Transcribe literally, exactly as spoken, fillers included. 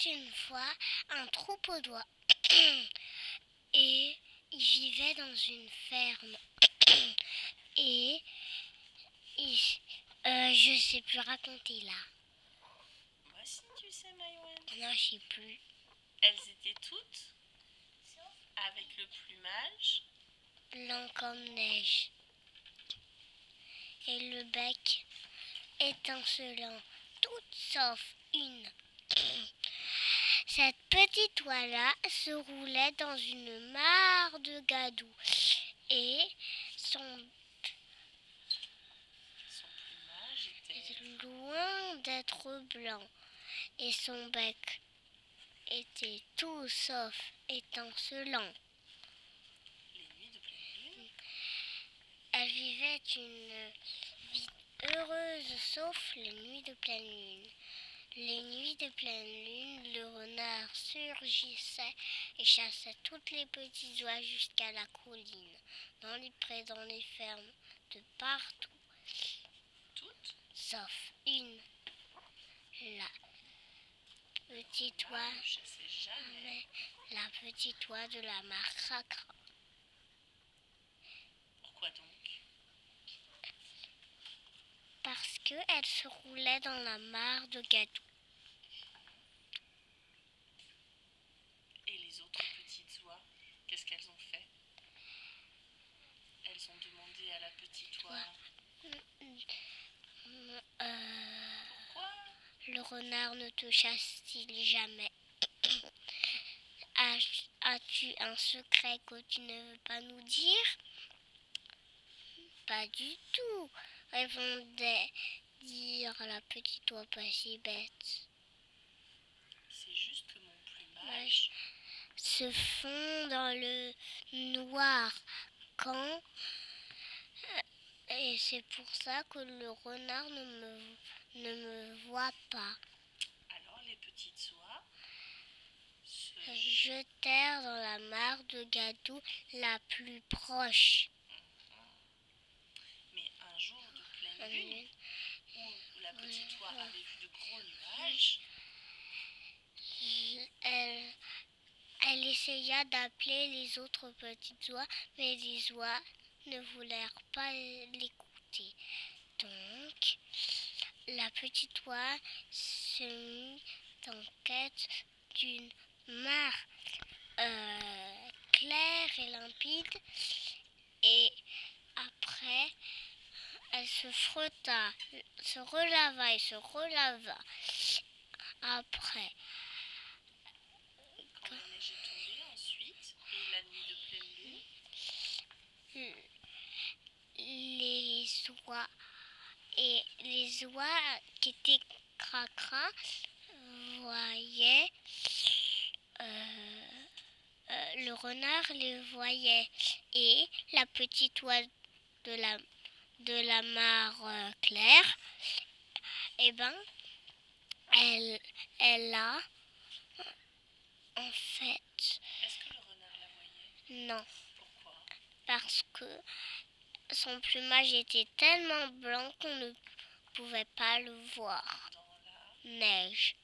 une fois un troupeau d'oies et ils vivaient dans une ferme et, et euh, je sais plus raconter là. Moi si tu sais, Maïwen. Non, je sais plus. Elles étaient toutes avec le plumage Blanc comme neige et le bec étincelant, toutes sauf une. Cette petite oie-là se roulait dans une mare de gadou et son, son plumage était loin d'être blanc et son bec était tout sauf étincelant. les nuits de pleine lune. Elle vivait une vie heureuse sauf les nuits de pleine lune. Les nuits de pleine lune, le renard surgissait et chassait toutes les petites oies jusqu'à la colline, dans les prés, dans les fermes, de partout. Toutes Sauf une, la petite Moi, oie, ne chassait jamais. la petite oie de la mare Cracra. Pourquoi donc? Parce qu'elle se roulait dans la mare de gadou. Et les autres petites oies, qu'est-ce qu'elles ont fait? Elles ont demandé à la petite oie. Euh, Pourquoi le renard ne te chasse-t-il jamais? As- As-tu un secret que tu ne veux pas nous dire? Pas du tout, répondait dire la petite oie pas si bête. C'est juste que mon plumage se fond dans le noir quand et c'est pour ça que le renard ne me, ne me voit pas. Alors les petites oies se Jetèrent dans la mare de gadou la plus proche. Mais un jour de pleine lune, où la petite oie avait vu de gros nuages, Elle, elle essaya d'appeler les autres petites oies, mais les oies ne voulèrent pas l'écouter. Donc, la petite oie se mit en quête d'une mare euh, claire et limpide, et après, elle se frotta, se relava et se relava. Après, quand la neige est tombée ensuite, et la nuit de pleine lune, les oies et les oies qui étaient cracra voyaient euh, euh, le renard les voyait et la petite oie de la de la mare euh, claire, et eh ben elle elle a en fait est-ce que le renard la voyait? non, Pourquoi? parce que son plumage était tellement blanc qu'on ne pouvait pas le voir. Dans la Neige.